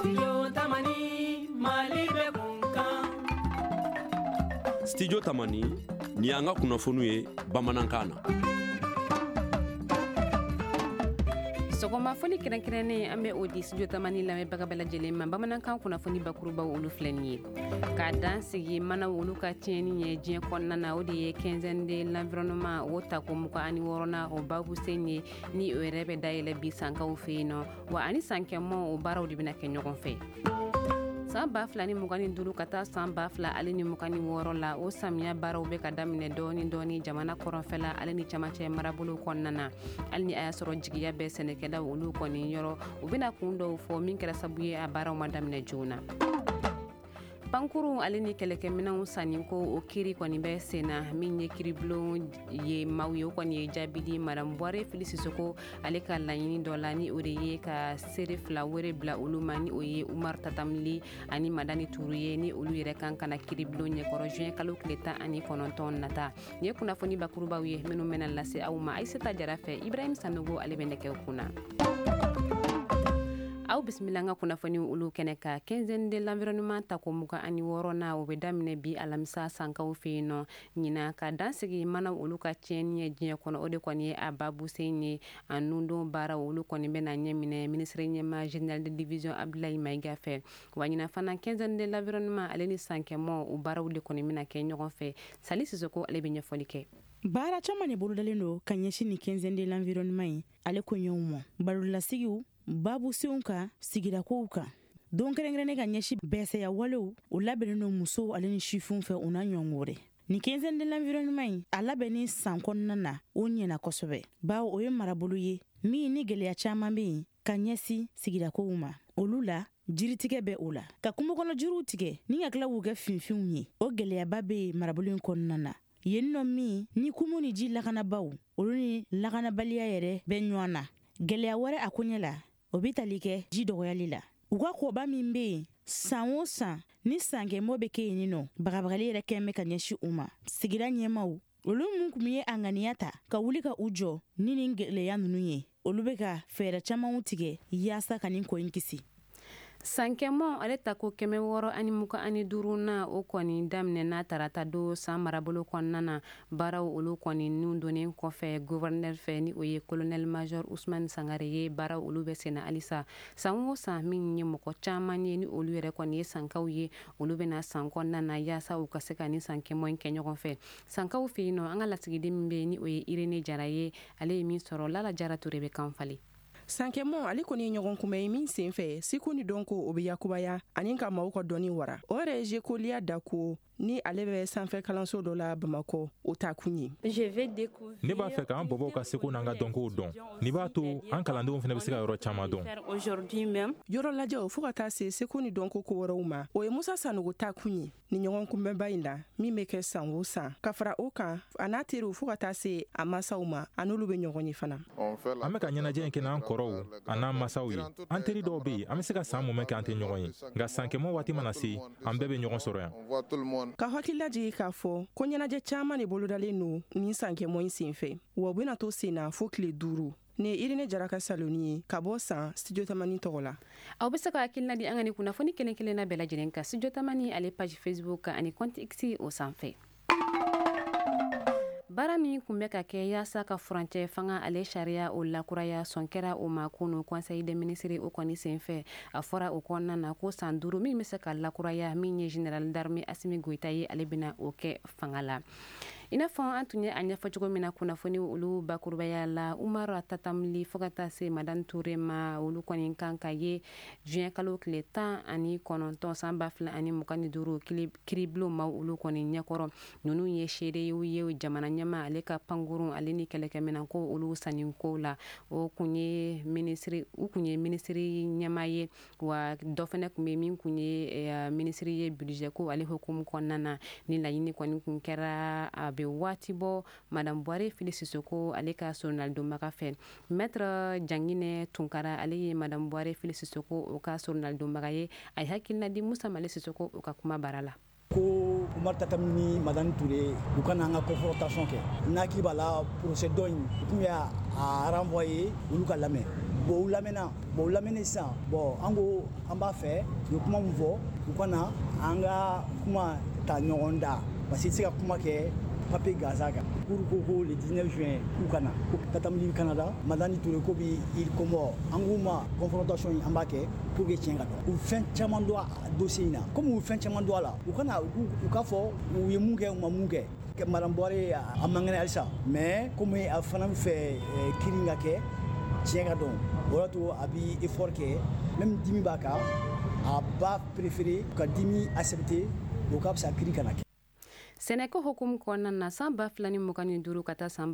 Studio Tamani ni an ka kunnafoniw ye bamanankan na. Sɔgɔma foli kɛrɛnkɛrɛnnen an bɛ o di Studio Tamani lamɛnbaga bɛɛ lajɛlen ma bamanankan kunnafoni bakurubaw olu filɛ nin ye. K'a dan sigi mana olu ka tiɲɛni ye diɲɛ kɔnɔna na o de ye quinzaine de l'environnement o tako 26nan o babu sen ye ni o yɛrɛ bɛ dayɛlɛ bi sankaw fɛ yen nɔ wa ani sankɛmɔ o baaraw de bɛna kɛ ɲɔgɔn fɛ. San 2025 ka taa san 2026 la o samiya baaraw bɛ ka daminɛ dɔɔni jamana kɔrɔnfɛla ale ni camancɛ marabolo kɔnɔna na hali ni a y'a sɔrɔ jigiya bɛ sɛnɛkɛlaw olu kɔni yɔrɔ u bɛna kun dɔw fɔ min kɛra sabu ye a baaraw ma daminɛ joona. Pankuru ale ni kɛlɛkɛminɛnw sanni ko o kiri kɔni bɛ sen na min ye kiribulon ye maaw ye o kɔni ye jaabi di Madame Buware Fili Sisoko ale ka laɲini dɔ la ni o de ye ka seere 2 wɛrɛ bila olu ma ni o ye Umar Tatamli ani Madani Turu ye ni olu yɛrɛ kan kana kiribulon ɲɛkɔrɔ juin kalo tile 19 nata. Ni ye kunnafoni bakurubaw ye minnu bɛna lase aw ma Aisata Jara fɛ Ibrahim Sanogo ale bɛ nɛgɛw kunna. Aw bisimila an ka kunnafoni olu kɛnɛ ka quinzaine de l'environnement tako 26nan o bɛ daminɛ bi alamisa sankaw fɛ yen nɔ ɲina ka dansigi mana olu ka tiɲɛni ye diɲɛ kɔnɔ o de kɔni ye a babu sen ye a nundon baara olu kɔni bɛna ɲɛminɛ ministre ɲɛma général de division Abdoulaye Maiga fɛ wa ɲina fana quinzaine de l'environnement ale ni sankɛmɔ o baaraw de kɔni bɛna kɛ ɲɔgɔn fɛ Sali Sisoko ale bɛ ɲɛfɔli kɛ. Baara caman de bolodalen don ka ɲɛsin ni quinzaine de l'environnement ye ale ko ɲɛw mɔ balolasigiw babu senw kan sigidakow kan don kɛrɛnkɛrɛnnen ka ɲɛsin bɛsɛya walew o labɛnnen don musow ale ni sifinw fɛ u n'a ɲɔgɔn wɛrɛ. Ni quinzaine de l'environnement yi a labɛnni san kɔnɔna na o ɲɛna kosɛbɛ bawo o ye marabolo ye min ni gɛlɛya caman bɛ yen ka ɲɛsin sigidakow ma olu la jiritigɛ bɛ o la ka kungokɔnɔ jiriw tigɛ ni ka tila k'u kɛ finfinw ye o gɛlɛyaba bɛ marabolo in kɔnɔna na yen nɔ min ni kumu ni ji lakanabaw olu ni lakanabaliya yɛrɛ bɛ ɲɔgɔn na gɛlɛya wɛrɛ a koɲɛ la o bɛ tali kɛ ji dɔgɔyali la u ka kɔba min bɛ yen san o san ni sankɛmɔ bɛ kɛ yen nɔ bagabagali yɛrɛ kɛn bɛ ka ɲɛsin u ma sigida ɲɛmaw olu mun kun ye a ŋaniya ta ka wuli ka u jɔ ni gɛlɛya ninnu ye olu bɛ ka fɛɛrɛ camanw tigɛ yaasa ka nin ko in kisi. Sankɛmɔ ale tako 625 na o kɔni daminɛ na tarata do san marabolo kɔnɔna na baaraw olu kɔni nun donnen kɔfɛ gouverneur fɛ ni o ye colonel major Ousmane Sangare ye baaraw olu bɛ senna halisa san o san min ye mɔgɔ caman ye ni olu yɛrɛ kɔni ye sankaw ye olu bɛna san kɔnɔna na yaasa u ka se ka ni sankɛmɔ in kɛ ɲɔgɔn fɛ sankaw fɛ yen nɔ an ka lasigiden min bɛ ni o ye Irene Jara ye ale ye min sɔrɔ Lala Jara Ture bɛ kan falen. Sankɛmɔ ale kɔni ye ɲɔgɔn kunbɛn ye min sen fɛ siko ni dɔn ko o bɛ yakubaya ani ka maaw ka dɔnni wara o yɛrɛ ye Jekoliya Dako ni ale bɛ sanfɛ kalanso dɔ la Bamakɔ o ta kun ye. Ne b'a fɛ k'an bɔbɔw ka seko n'an ka dɔnkow dɔn nin b'a to an kalandenw fana bɛ se ka yɔrɔ caman dɔn. Yɔrɔ lajɛw fo ka taa se seko ni dɔnko ko wɛrɛw ma o ye Musa Sanogo ta kun ye ni ɲɔgɔn kunbɛnba in la min bɛ kɛ san o san ka fara o kan a n'a teriw fo ka taa se a masaw ma a n'olu bɛ ɲɔgɔn ye fana. An bɛ ka ɲɛnajɛ in kɛ n'an kɔrɔw a n'an masaw ye an teri dɔw bɛ yen an bɛ se ka san mun kɛ an tɛ ɲɔgɔn ye nka sankɛmɔ waati mana se an bɛɛ bɛ ɲɔgɔn sɔrɔ yan. Ka hakilila jigin k'a fɔ ko ɲɛnajɛ caman de bolodalen don ni sankɛmɔ in sen fɛ wa u bɛna to sen na fo tile 5 ne Irene Jara ka saloni ye ka bɔ san Studio Tamani tɔgɔ la. Aw bɛ se ka hakilina di an ka ni kunnafoni kelen-kelenna bɛɛ lajɛlen ka Studio Tamani ale page Facebook ani compte X o sanfɛ. Baara min kun bɛ ka kɛ yaasa ka furancɛ fanga ale sariya o lakuraya sɔn kɛra o ma kunu conseil des ministres o kɔni senfɛ a fɔra o kɔnɔna na ko san 5 min bɛ se ka lakuraya min ye général d'armée Assimi Goïta ye ale bɛna o kɛ fanga la. I n'a fɔ an tun ye a ɲɛfɔ cogo min na kunnafoni olu bakurubaya la Umar Tatamli fo ka taa se Madani Ture ma olu kɔni kan ka ye juin kalo tile 19 san 2025 kiribulon ma olu kɔni ɲɛkɔrɔ ninnu ye seerew ye jamana ɲɛma ale ka pankurun ale ni kɛlɛkɛminɛn ko olu sanni ko la o kun ye ministre ɲɛma ye wa dɔ fana kun bɛ min kun ye ministre ye budget ko ale hukumu kɔnɔna na ni laɲini kɔni kun kɛra a bɛ waati bɔ Madame Buware Fili Sisoko ale ka journal-donbaga fɛ maître Jangine Tunkara ale ye Madame Buware Fili Sisoko o ka journal-donbaga ye a ye hakilina di Musa Male Sisoko o ka kuma bara la. Ko Umar Tatamli ni Madani Ture u kana an ka confrontation kɛ n'a k'i b'a la procès dɔ in u tun y'a renvoyer olu ka lamɛn bon lamɛnni sisan bon an ko an b'a fɛ u ye kuma min fɔ u ka na an ka kuma ta ɲɔgɔn da parce que i tɛ se ka kuma kɛ papier gansan kan pour ko le 19 juin k'u ka na Tatamini Canada Madani Touré ko bi il Comore an k'u ma confrontation an b'a kɛ pour que tiɲɛ ka dɔn u fɛn caman don a dossier in na comme u fɛn caman don a la u kana u ka fɔ u ye mun kɛ u ma mun kɛ Madame Boire a man kɛnɛ halisa mais comme a fana fɛ kiiri ka kɛ tiɲɛ ka dɔn o y'a to a bi effort kɛ même dimi b'a kan a b'a préféré ka dimi accepter o ka fisa kiiri kana kɛ. Sɛnɛko hukum kɔnɔna na san 2025 ka taa san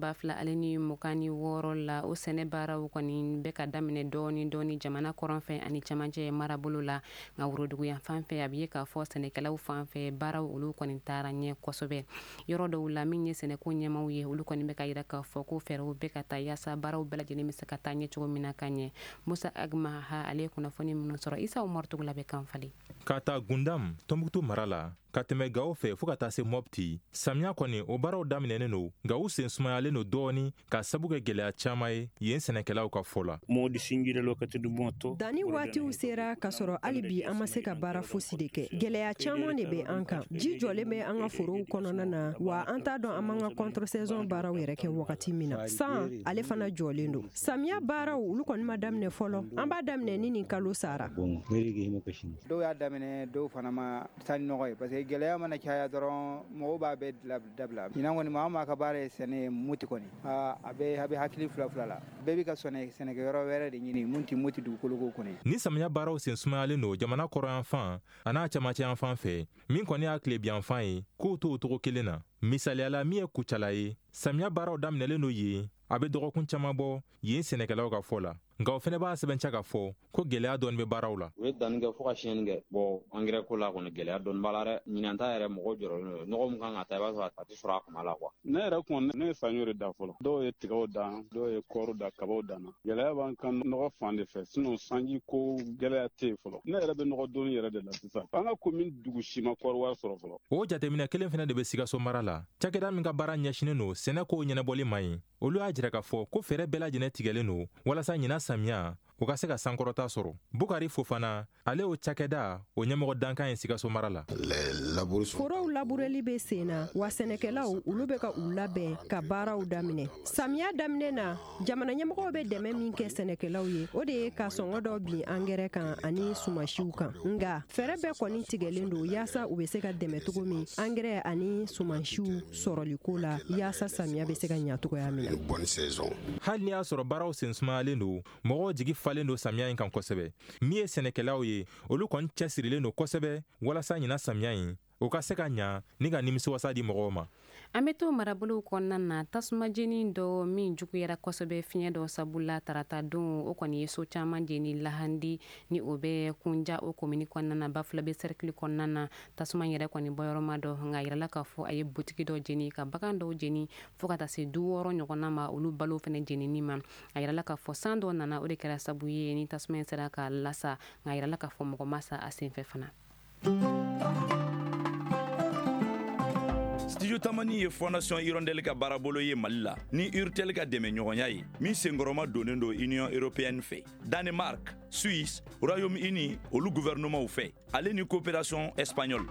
2026 la o sɛnɛ baaraw kɔni bɛ ka daminɛ dɔɔni jamana kɔrɔnfɛ ani cɛmancɛ marabolo la nka worodugu yan fan fɛ a bɛ ye k'a fɔ sɛnɛkɛlaw fan fɛ baaraw olu kɔni taara ɲɛ kosɛbɛ yɔrɔ dɔw la min ye sɛnɛko ɲɛmaw ye olu kɔni bɛ ka yira k'a fɔ ko fɛɛrɛw bɛ ka taa yaasa baaraw bɛɛ lajɛlen bɛ se ka taa ɲɛ cogo min na ka ɲɛ Musa Agmaha ale ye kunnafoni minnu sɔrɔ Isa Umaru Tugula bɛ kan fali ka taa Gundam Tombouctou mara la ka tɛmɛ Gao fɛ fo ka taa se Mopti samiya kɔni o baaraw daminɛnen no nka u sen sumayalen no dɔɔni ka sabu kɛ gɛlɛya caman ye yen sɛnɛkɛlaw ka fɔ la danni waatiw sera ka sɔrɔ hali bi an ma se ka baara fosi de kɛ gɛlɛya caman de bɛ an kan ji jɔlen bɛ an ka forow kɔnɔna na wa an t'a dɔn an man ka contre-saison baaraw yɛrɛ kɛ wagati min na san ale fana jɔlen do samiya baaraw olu kɔni ma daminɛ fɔlɔ an b'a daminɛ ni nin kalo sara dɔw y'a daminɛ dɔw fana ma taa ni nɔgɔ ye parce que gɛlɛya mana caya dɔrɔn mɔgɔw b'a bɛɛ dabila ɲinan kɔni maa ma ka baara ye sɛnɛ muti kɔni a bɛ hakili fila la bɛɛ bɛ ka sɛnɛkɛyɔrɔ wɛrɛ de ɲini mun ti muti dugukoloko kɔni ni samiya baaraw sen sumayalen no jamana kɔrɔ yan fan a n'a cɛmancɛ yan fan fɛ min kɔni y'a tile bi yan fan ye k'o to o togo kelen na misaliyala min ye kucala ye samiya baaraw daminɛlen no yen a bɛ dɔgɔkun caman bɔ yen sɛnɛkɛlaw ka fɔ la nka o fɛnɛ b'a sɛbɛntiya ka fɔ ko gɛlɛya dɔɔni bɛ baaraw la u ye danni kɛ fo ka siyɛnni kɛ bon engrais ko la kɔni gɛlɛya dɔɔni b'a la dɛ ɲinan ta yɛrɛ mɔgɔ jɔrɔlen don nɔgɔ min kan ka taa i b'a sɔrɔ a tɛ sɔrɔ a kuma la quoi ne yɛrɛ kun ne ye saɲɔ de da fɔlɔ dɔw ye tigaw dan dɔw ye kɔɔri da kabaw danna gɛlɛya b'an kan nɔgɔ fan de fɛ sinon sanji ko gɛlɛya tɛ yen fɔlɔ ne yɛrɛ bɛ nɔgɔ doni yɛrɛ de la sisan an ka commune dugu si ma kɔɔri wari sɔrɔ fɔlɔ o jateminɛ kelen fɛnɛ de bɛ Sikaso mara la cakɛda min ka baara ɲɛsinen no sɛnɛ kow ɲɛnɛbɔli man ɲi olu y'a jira k'a fɔ ko fɛɛrɛ bɛɛ lajɛlen tigɛlen no walasa ɲina samiya o ka se ka sankɔrɔta sɔrɔ Bukari Fofana ale o cakɛda o ɲɛmɔgɔ dankan ye Sikaso mara la forow labureli bɛ sen na wa sɛnɛkɛlaw olu bɛ ka u labɛn ka baaraw daminɛ samiya daminɛ na jamana ɲɛmɔgɔw bɛ dɛmɛ min kɛ sɛnɛkɛlaw ye o de ye ka sɔngɔ dɔ bin angɛrɛ kan ani sumasiw kan nga fɛɛrɛ bɛɛ kɔni tigɛlen don yaasa u bɛ se ka dɛmɛ cogo min angɛrɛ ani sumasiw sɔrɔliko la yaasa samiya bɛ se ka ɲa cogoya min na hali ni y'a sɔrɔ baaraw sen sumayalen don mɔgɔw jigi falen do samiya in kan kosɛbɛ min ye sɛnɛkɛlaw ye olu kɔni cɛsirilen do kosɛbɛ walasa ɲina samiya in o ka se ka ɲa ni ka nimisiwasa di mɔgɔw ma an bɛ to marabolow kɔnɔna na tasuma jeni dɔ min juguyara kosɛbɛ fiɲɛ dɔ sabula tarata don o kɔni ye so caman jeni lahandi ni o bɛ kunja o komini kɔnɔna na Bafulabe bɛ cercle kɔnɔna na tasuma yɛrɛ kɔni bɔyɔrɔma dɔ nka yirala k'a fɔ a ye butigi dɔ jeni ka bagan dɔw jeni fo ka taa se 6 ɲɔgɔnna ma olu balo fɛnɛ jenini ma a yirala k'a fɔ san dɔ nana o de kɛra sabu ye ni tasuma in sera ka lasa nka yirala k'a fɔ mɔgɔ ma sa a senfɛ fana Studio Tamani ye Fondation Hirondelle ka baarabolo ye Mali la ni Urtel ka dɛmɛ ɲɔgɔnya ye min senkɔrɔma donnen do Union Européenne fɛ Danemark, Suisse, Royaume-Uni olu gouvernement fɛ ale ni coopération espagnole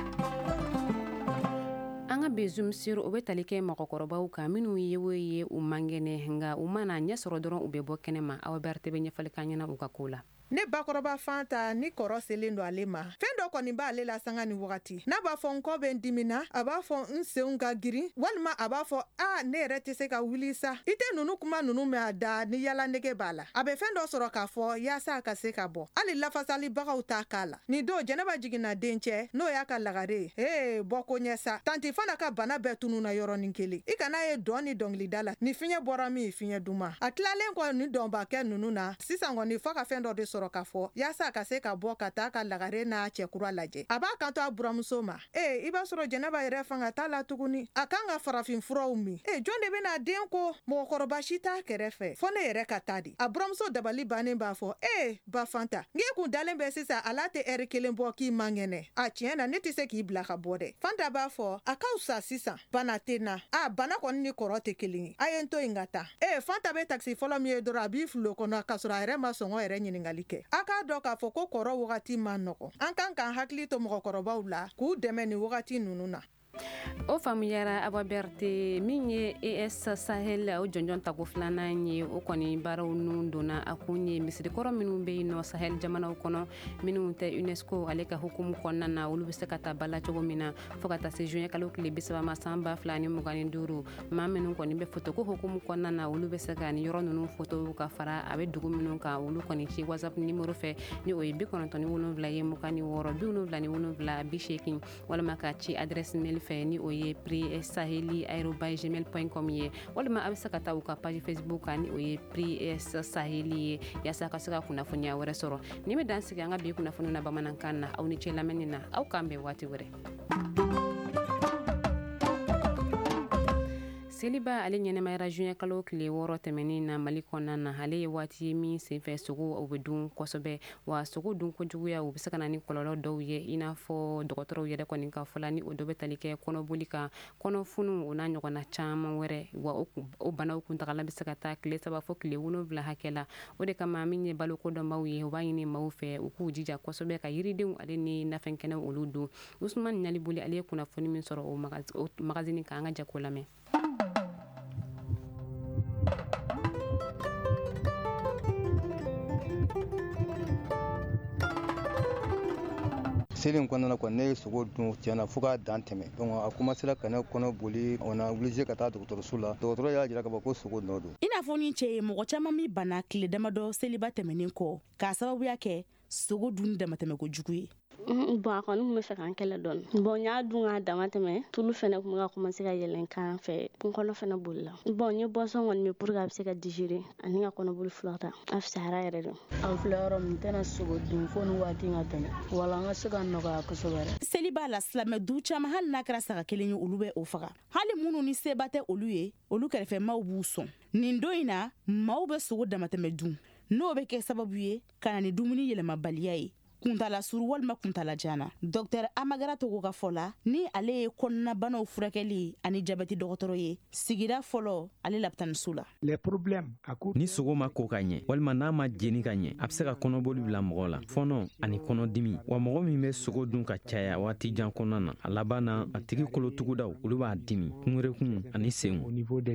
an ka bezum sir o bɛ tali kɛ mɔgɔkɔrɔbaw kan minnu ye u mangɛnɛ nka u mana ɲɛ sɔrɔ dɔrɔn u bɛ bɔ kɛnɛ ma aw bɛrɛ bɛ ɲɛfɔli kan ɲɛna u ka ko la ne bakɔrɔba Fanta ni kɔrɔ selen do ale ma fɛn dɔ kɔni b'ale la sanga ni wagati n'a b'a fɔ n kɔ bɛ n dimina a b'a fɔ n senw ka girin walima a b'a fɔ ne yɛrɛ tɛ se ka wuli sa i tɛ nunu kuma nunu mɛn a da ni yala nege b'a la a bɛ fɛn dɔ sɔrɔ k'a fɔ yaasa a ka se ka bɔ hali lafasalibagaw t'a k'a la ni don Jɛnɛba jiginna den cɛ n'o y'a ka lagare bɔ ko ɲɛ sa tanti Fana ka bana bɛɛ tununa yɔrɔnin kelen i kana ye dɔn ni dɔnkilida la ni fiɲɛ bɔra min fiɲɛ duma a tilalen kɔ ni dɔnbakɛ nunu na sisan kɔni fɔ ka fɛn dɔ de sɔrɔ sɔrɔ k'a fɔ yaasa ka se ka bɔ ka taa ka lagare n'a cɛkura lajɛ a b'a kanto a buramuso ma i b'a sɔrɔ jɛnɛba yɛrɛ fanga t'a la tuguni a kan ka farafin furaw min jɔn de bena den ko mɔgɔkɔrɔba si t'a kɛrɛfɛ fɔ ne yɛrɛ ka taa di a buramuso dabali bannen b'a fɔ ba fanta n'i kun dalen bɛ sisan ala tɛ ɛri kelen bɔ k'i man kɛnɛ a tiɲɛ na ne tɛ se k'i bila ka bɔ dɛ fanta b'a fɔ a k'aw sa sisan bana tɛ na bana kɔni ni kɔrɔ tɛ kelen ye a ye n to yen ka taa fanta bɛ takisi fɔlɔ min ye dɔrɔn a b'i filo kɔnɔ k'a sɔrɔ a yɛrɛ ma sɔngɔ yɛrɛ ɲiningali kɛ a k'a dɔn k'a fɔ ko kɔrɔ wagati ma nɔgɔ an kan k'an hakili to mɔgɔkɔrɔbaw la k'u dɛmɛ ni wagati nunu na o faamuyara Awa Berté min ye ES Sahel o jɔnjɔn tako filanan ye o kɔni baaraw nun donna a kun ye misirikɔrɔ minnu bɛ yen nɔ Sahel jamanaw kɔnɔ minnu tɛ UNESCO ale ka hukumu kɔnɔna na olu bɛ se ka taa bala cogo min na fo ka taa se juin kalo tile 30 ma san 2025 maa minnu kɔni bɛ foto ko hukumu kɔnɔna na olu bɛ se ka ni yɔrɔ ninnu foto ka fara a bɛ dugu minnu kan olu kɔni ci WhatsApp numéro fɛ ni o ye 97 ye 26 77 80 walima ka ci adresse mail fɛ ni o ye prix@saheli@gmail.com ye walima a bɛ se ka taa u ka page Facebook kan ni o ye Prix Saheli ye yaasa ka se ka kunnafoniya wɛrɛ sɔrɔ ni bɛ dan sigi an ka bi kunnafoni na bamanankan na aw ni ce lamɛnni na aw k'an bɛn waati wɛrɛ. Seliba ale ɲɛnɛmayara juin kalo tile 6 tɛmɛnin na Mali kɔnɔna na ale ye waati ye min senfɛ sogo o bɛ dun kosɛbɛ wa sogo dun kojuguya o bɛ se ka na ni kɔlɔlɔ dɔw ye i n'a fɔ dɔgɔtɔrɔw yɛrɛ kɔni ka fɔla ni o dɔ bɛ tali kɛ kɔnɔboli kan kɔnɔfunu o n'a ɲɔgɔnna caman wɛrɛ wa o banaw kuntagala bɛ se ka taa tile 3 fɔ tile 7 hakɛ la o de kama min ye baloko dɔnbaw ye o b'a ɲini maaw fɛ u k'u jija kosɛbɛ ka yiridenw ale ni nafɛnkɛnɛw olu dun Usman Naliboli ale ye kunnafoni min sɔrɔ o magazine kan an ka jako lamɛn. Selen kɔnɔna kɔni ne ye sogo dun tiɲɛna fo k'a dan tɛmɛ donc a commencera ka ne kɔnɔ boli on a obligé ka taa dɔgɔtɔrɔso la dɔgɔtɔrɔ y'a jira ka fɔ ko sogo nɔ don. I n'a fɔ ni cɛ ye mɔgɔ caman min bana tile damadɔ seliba tɛmɛnen kɔ k'a sababuya kɛ sogo dun damatɛmɛ kojugu ye. Bon a kɔni tun bɛ fɛ k'an kɛlɛ dɔɔni bon n y'a dun k'a dama tɛmɛ tulu fɛnɛ tun bɛ ka commencer ka yɛlɛn kan fɛ n kɔnɔ fɛnɛ bolila bon n ye boisson kɔni min pour que a bɛ se ka digérer ani ka kɔnɔboli fulata a fisayara yɛrɛ de. An filɛ yɔrɔ min tɛna sogo dun fo ni waati ka tɛmɛ wala an ka se ka nɔgɔya kosɛbɛ. Seliba la silamɛ du caman hali n'a kɛra saga kelen ye olu bɛ o faga hali minnu ni seba tɛ olu ye olu kɛrɛfɛmaw b'u sɔn nin don in na maaw bɛ sogo damatɛmɛ dun n'o bɛ kɛ sababu ye ka na ni dumuni yɛlɛmabaliya ye kuntala suru walima kuntala jana. Dr Amagara Togo ka fɔla ni ale ye kɔnɔnabanaw furakɛli ani jabɛti dɔgɔtɔrɔ ye sigira fɔlɔ ale labitaniso la. Ni sogo ma ko ka ɲɛ walima n'a ma jeni ka ɲɛ a bɛ se ka kɔnɔboli bila mɔgɔ la fɔnɔ ani kɔnɔdimi wa mɔgɔ min bɛ sogo dun ka caya waati jan kɔnɔna na a laban na a tigi kolotugudaw olu b'a dimi kungerekun ani senw.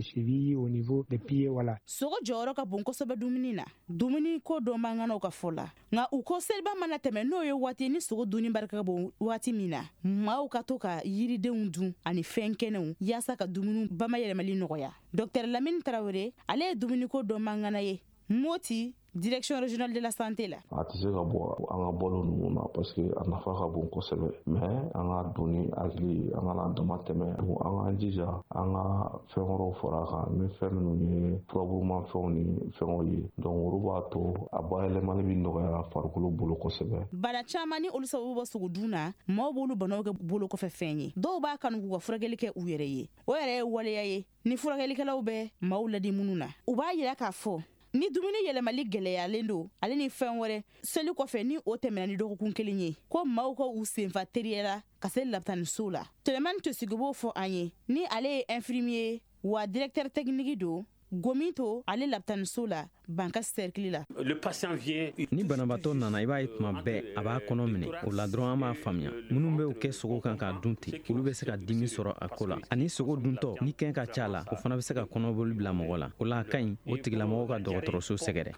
Sogo jɔyɔrɔ ka bon kosɛbɛ dumuni na dumuni ko dɔ man kan ka fɔ la nka u ko seliba mana tɛmɛ n'o ye waati ni sogo dunni barika ka bon waati min na maaw ka to ka yiridenw dun ani fɛn kɛnɛw yaasa ka dumuni bamayɛlɛmali nɔgɔya. Dr Lamine Traoré ale ye dumuni ko dɔ man kan ye Moti Direction régionale de la santé la. A tɛ se ka bɔ an ka balo ninnu na parce que a nafa ka bon kosɛbɛ mais an ka donni hakili an ka dama tɛmɛ an ka jija an ka fɛn wɛrɛw fara a kan ni fɛn minnu ye furaburumafɛnw ni fɛnw ye donc olu b'a to a bayɛlɛmali bɛ nɔgɔya farikolo bolo kosɛbɛ. Bana caman ni olu sababu bɔ sogo dun na maaw b'olu banaw kɛ bolo kɔfɛ fɛn ye dɔw b'a kanu k'u ka furakɛli kɛ u yɛrɛ ye o yɛrɛ ye waleya ye ni furakɛlikɛlaw bɛ maaw ladi minnu na u b'a yira k'a fɔ ni dumuni yɛlɛmali gɛlɛyalen don ale ni fɛn wɛrɛ seli kɔfɛ ni o tɛmɛna ni dɔgɔkun kelen ye ko maaw ka u senfa teriyala ka se labitaniso la. Tɛlɛmani Tosigi b'o fɔ an ye ni ale ye infirmier wa directeur technique don Gomito ale labitaniso la banka cercle la. Ni banabaatɔ nana i b'a ye tuma bɛɛ a b'a kɔnɔ minɛ o la dɔrɔn an b'a faamuya minnu bɛ o kɛ sogo kan k'a dun ten olu bɛ se ka dimi sɔrɔ a ko la ani sogo duntɔ ni kɛn ka ca la o fana bɛ se ka kɔnɔboli bila mɔgɔ la o la a ka ɲi o tigilamɔgɔw ka dɔgɔtɔrɔso sɛgɛrɛ.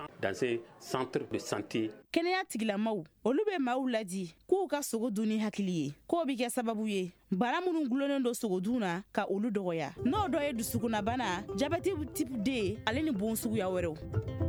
Kɛnɛya tigilamaw olu bɛ maaw ladi k'u ka sogo dun ni hakili ye k'o bɛ kɛ sababu ye bana minnu gulonnen don sogo dun na ka olu dɔgɔya n'o dɔ ye dusukunnabana jabɛti type D ale ni bon suguya wɛrɛw.